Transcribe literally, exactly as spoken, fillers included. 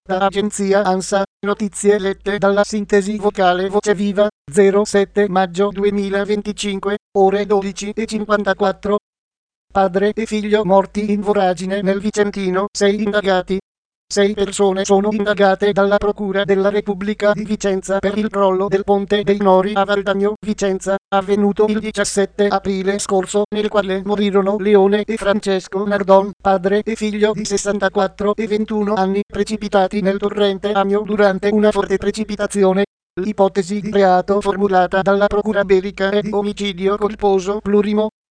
Da agenzia ANSA, notizie lette dalla sintesi vocale Voce Viva, zero sette maggio duemilaventicinque, ore dodici e cinquantaquattro. Padre e figlio morti in voragine nel Vicentino, sei indagati. Sei persone sono indagate dalla Procura della Repubblica di Vicenza per il crollo del ponte dei Nori a Valdagno, Vicenza, avvenuto il diciassette aprile scorso, nel quale morirono Leone e Francesco Nardon, padre e figlio di sessantaquattro e ventuno anni, precipitati nel torrente Agno durante una forte precipitazione. L'ipotesi di reato formulata dalla Procura Bellica è di omicidio colposo plurimo.